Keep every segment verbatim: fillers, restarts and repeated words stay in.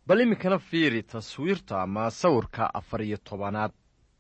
bal iminkana fiiri taswiirta ama sawirka afar iyo tobanaad.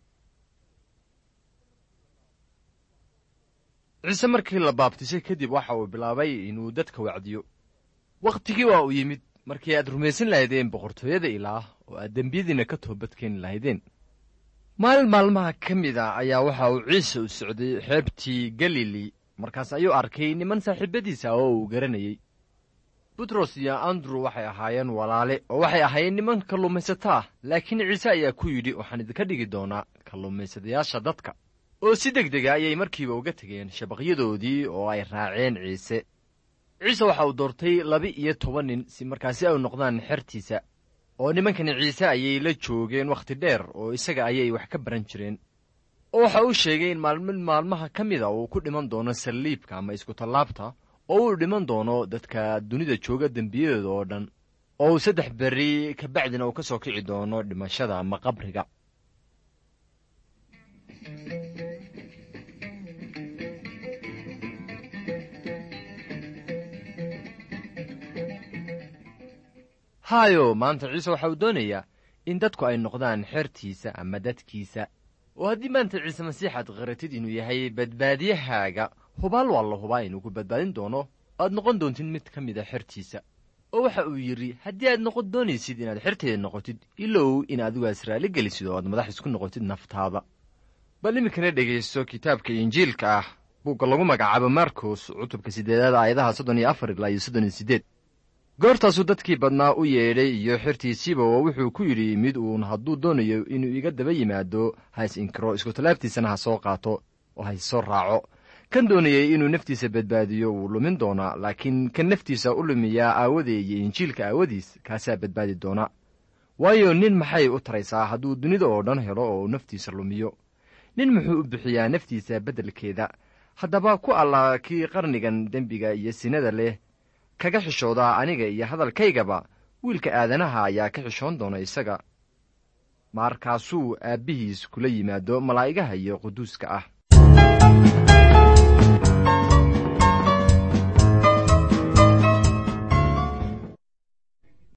ciise markii la baabtisay kadib waxa uu bilaabay inuu dadka wacdiyo. wakhtigii waa u yimid markii aad rumaysan lahaydeen boqortooyada ilaah oo aad dembiyadiina ka toobadkeeni lahaydeen. maalin maalmaha ka mid a ayaa waxa uu ciise u socday xeebtii galili. markaas ayuu arkay niman saaxiibadiisa oo uu garanayey. butros iyo andrew waxay ahaayeen walaale oo waxay ahaayeen niman kalluumaysataa, laakiin ciise ayaa ku yidhi waxaan idinka dhigi doonaa kalluumaysadayaasha dadka. oo si degdega ayay markiiba uga tegeen shabaqyadoodii oo ay raaceen ciise. ciise waxa uu doortay laba-iyo toban nin si markaasi ay u noqdaan xertiisa, oo nimankani ciise ayay la joogeen wakhti dheer oo isaga ayay wax ka baran jireen. oo waxa uu sheegay in maalmin maalmaha ka mida uu ku dhiman doono saliibka ama iskutallaabta, oo uu dhiman doono dadka dunida jooga dembiyadooda oo dhan, oo uu saddex berri ka bacdina uu ka soo kici doono dhimashada ama qabriga. haayo maanta ciise waxa uu doonayaa in dadku ay noqdaan xertiisa ama dadkiisa. oo haddii maanta ciise masiixaad qaratid inuu yahay badbaadiyahaaga, hubaal waa la hubaa inuu ku badbaadin doono, aad noqon doontid mid ka mida xertiisa. oo waxa uu yidhi haddii aad noqon doonaysid inaad xerteeda noqotid, ilow in adigu israali gelisid oo aad madax isku noqotid naftaada. bal iminkana dhegaysto kitaabka injiilka ah buugga lagu magacaabo markos cutubka siddeedaad aayadaha soddon iyo afar ilaa iyo soddon iyo siddeed. goortaasuu dadkii badnaa u yeedhay iyo xertiisiiba oo wuxuu ku yidhi mid uun hadduu doonayo inuu iga daba yimaado ha is inkiro, iskutallaabtiisana ha soo qaato oo ha is soo raaco. kan doonayay inuu naftiisa badbaadiyo wuu lumin doonaa, laakiin kan naftiisa u lumiyaa aawadee iyo injiilka aawadiis kaasaa badbaadi doona. waayo nin maxay u taraysaa hadduu dunida oo dhan helo oo uu naftiisa lumiyo? nin muxuu u bixiyaa naftiisa beddelkeeda? haddaba ku alla kii qarnigan dembiga iyo sinada leh kaga xishoodaa aniga iyo hadalkaygaba, wiilka aadanaha ayaa ka xishoon doona isaga markaasuu aabbihiis kula yimaado malaa'igaha iyo quduuska ah.